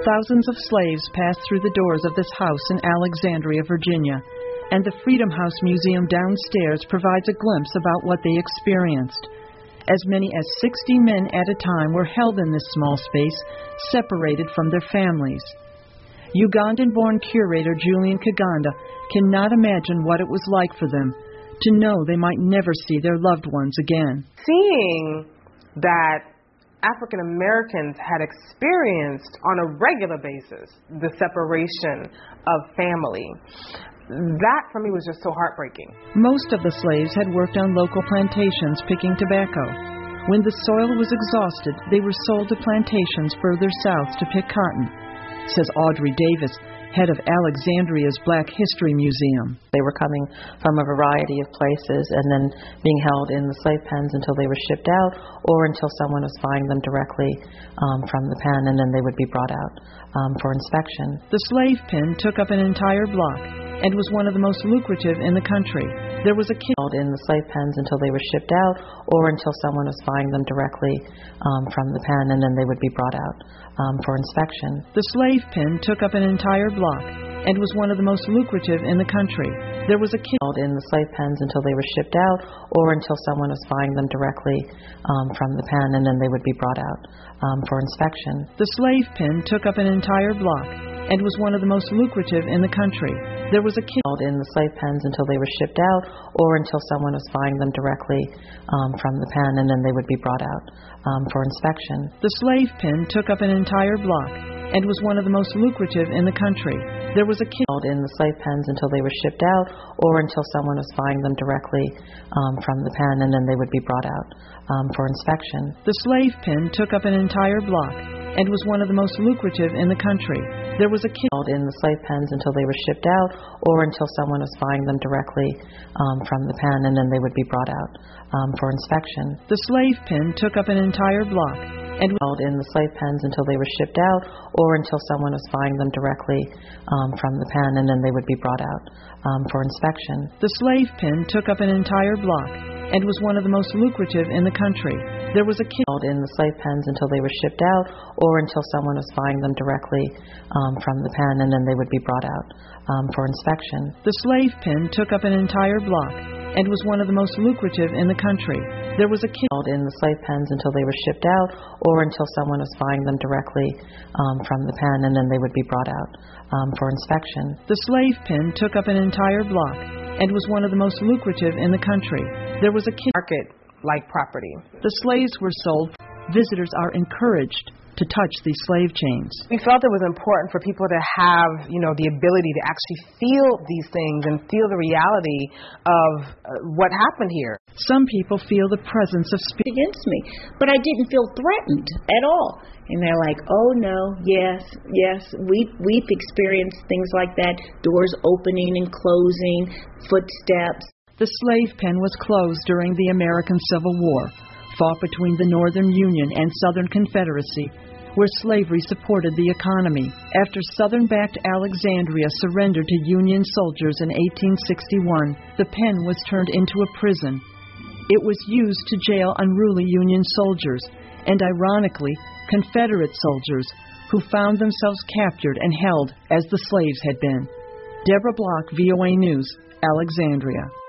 Thousands of slaves passed through the doors of this house in Alexandria, Virginia, and the Freedom House Museum downstairs provides a glimpse about what they experienced. As many as 60 men at a time were held in this small space, separated from their families. Ugandan-born curator Julian Kaganda cannot imagine what it was like for them to know they might never see their loved ones again. Seeing that African Americans had experienced on a regular basis the separation of family, that for me was just so heartbreaking. Most of the slaves had worked on local plantations picking tobacco. When the soil was exhausted, they were sold to plantations further south to pick cotton, says Audrey Davis, head of Alexandria's Black History Museum. They were coming from a variety of places and then being held in the slave pens until they were shipped out or until someone was buying them directly from the pen, and then they would be brought out for inspection. The slave pen took up an entire block and was one of the most lucrative in the country. There was a kid held in the slave pens until they were shipped out or until someone was buying them directly from the pen, and then they would be brought out for inspection. The slave pen took up an entire block and was one of the most lucrative in the country. There was a kid held in the slave pens until they were shipped out or until someone was buying them directly from the pen, and then they would be brought out for inspection. The slave pen took up an entire block and was one of the most lucrative in the country. There was a kid held in the slave pens until they were shipped out or until someone was buying them directly from the pen, and then they would be brought out for inspection. The slave pen took up an entire block and was one of the most lucrative in the country. There was a kid held in the slave pens until they were shipped out or until someone was buying them directly from the pen, and then they would be brought out for inspection. The slave pen took up an entire block and was one of the most lucrative in the country. There was a kid held in the slave pens until they were shipped out or until someone was buying them directly from the pen, and then they would be brought out for inspection. The slave pen took up an entire block and held in the slave pens until they were shipped out or until someone was buying them directly from the pen, and then they would be brought out for inspection. The slave pen took up an entire block and was one of the most lucrative in the country. There was a kid held in the slave pens until they were shipped out or until someone was buying them directly from the pen, and then they would be brought out for inspection. The slave pen took up an entire block and was one of the most lucrative in the country. There was a kid held in the slave pens until they were shipped out or until someone was buying them directly from the pen, and then they would be brought out for inspection. The slave pen took up an entire block and was one of the most lucrative in the country. There was a kid market-like property. The slaves were sold. Visitors are encouraged to touch these slave chains. We felt it was important for people to have, the ability to actually feel these things and feel the reality of what happened here. Some people feel the presence of spirit against me, but I didn't feel threatened at all. And they're like, oh no, yes, we've experienced things like that, doors opening and closing, footsteps. The slave pen was closed during the American Civil War, fought between the Northern Union and Southern Confederacy, where slavery supported the economy. After Southern-backed Alexandria surrendered to Union soldiers in 1861, the pen was turned into a prison. It was used to jail unruly Union soldiers and, ironically, Confederate soldiers who found themselves captured and held as the slaves had been. Deborah Block, VOA News, Alexandria.